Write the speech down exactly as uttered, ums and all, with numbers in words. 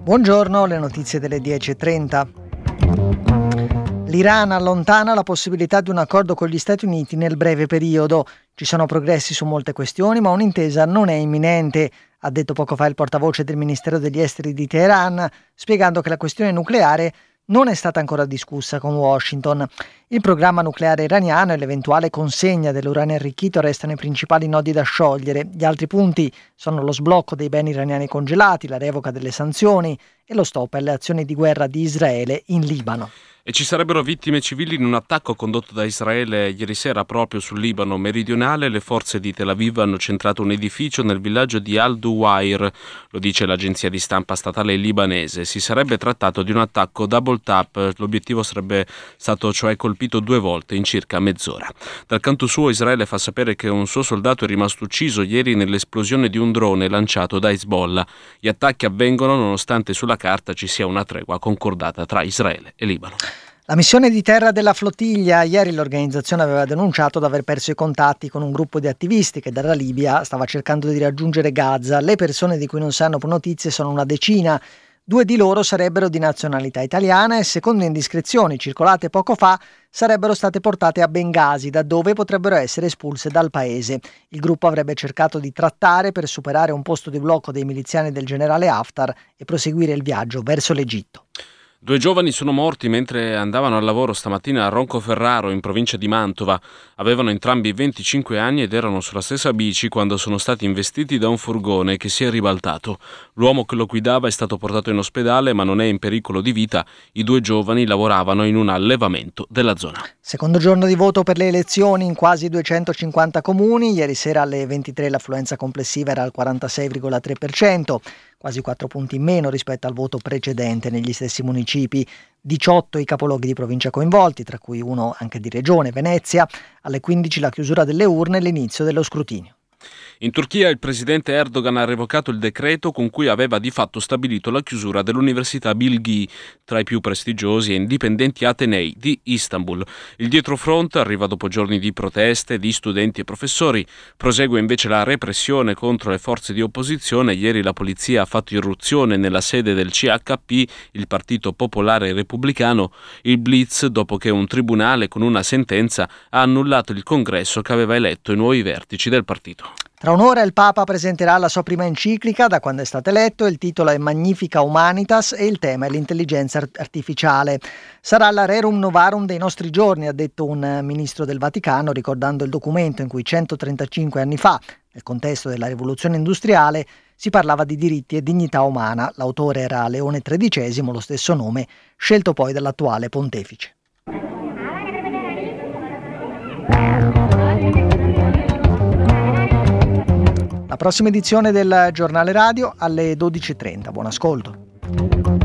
Buongiorno, le notizie delle dieci e trenta. L'Iran allontana la possibilità di un accordo con gli Stati Uniti nel breve periodo. Ci sono progressi su molte questioni, ma un'intesa non è imminente, ha detto poco fa il portavoce del Ministero degli Esteri di Teheran, spiegando che la questione nucleare non è stata ancora discussa con Washington. Il programma nucleare iraniano e l'eventuale consegna dell'uranio arricchito restano i principali nodi da sciogliere. Gli altri punti sono lo sblocco dei beni iraniani congelati, la revoca delle sanzioni e lo stop alle azioni di guerra di Israele in Libano. E ci sarebbero vittime civili in un attacco condotto da Israele ieri sera proprio sul Libano meridionale. Le forze di Tel Aviv hanno centrato un edificio nel villaggio di Al-Duwair, lo dice l'agenzia di stampa statale libanese. Si sarebbe trattato di un attacco double tap, l'obiettivo sarebbe stato cioè colpito due volte in circa mezz'ora. Dal canto suo Israele fa sapere che un suo soldato è rimasto ucciso ieri nell'esplosione di un drone lanciato da Hezbollah. Gli attacchi avvengono nonostante sulla carta ci sia una tregua concordata tra Israele e Libano. La missione di terra della flottiglia. Ieri l'organizzazione aveva denunciato di aver perso i contatti con un gruppo di attivisti che dalla Libia stava cercando di raggiungere Gaza. Le persone di cui non si hanno notizie sono una decina. Due di loro sarebbero di nazionalità italiana e, secondo indiscrezioni circolate poco fa, sarebbero state portate a Bengasi, da dove potrebbero essere espulse dal paese. Il gruppo avrebbe cercato di trattare per superare un posto di blocco dei miliziani del generale Haftar e proseguire il viaggio verso l'Egitto. Due giovani sono morti mentre andavano al lavoro stamattina a Roncoferraro, in provincia di Mantova. Avevano entrambi venticinque anni ed erano sulla stessa bici quando sono stati investiti da un furgone che si è ribaltato. L'uomo che lo guidava è stato portato in ospedale, ma non è in pericolo di vita. I due giovani lavoravano in un allevamento della zona. Secondo giorno di voto per le elezioni in quasi duecentocinquanta comuni. Ieri sera alle ventitré l'affluenza complessiva era al quarantasei virgola tre per cento. Quasi quattro punti in meno rispetto al voto precedente negli stessi municipi. diciotto i capoluoghi di provincia coinvolti, tra cui uno anche di regione, Venezia. Alle quindici la chiusura delle urne e l'inizio dello scrutinio. In Turchia il presidente Erdogan ha revocato il decreto con cui aveva di fatto stabilito la chiusura dell'Università Bilgi, tra i più prestigiosi e indipendenti atenei di Istanbul. Il dietrofront arriva dopo giorni di proteste di studenti e professori. Prosegue invece la repressione contro le forze di opposizione. Ieri la polizia ha fatto irruzione nella sede del C H P, il Partito Popolare Repubblicano. Il blitz dopo che un tribunale con una sentenza ha annullato il congresso che aveva eletto i nuovi vertici del partito. Tra un'ora il Papa presenterà la sua prima enciclica da quando è stato eletto. Il titolo è Magnifica Humanitas e il tema è l'intelligenza artificiale. Sarà la rerum novarum dei nostri giorni, ha detto un ministro del Vaticano, ricordando il documento in cui centotrentacinque anni fa, nel contesto della rivoluzione industriale, si parlava di diritti e dignità umana. L'autore era Leone tredicesimo, lo stesso nome, scelto poi dall'attuale pontefice. La prossima edizione del Giornale Radio alle dodici e trenta. Buon ascolto.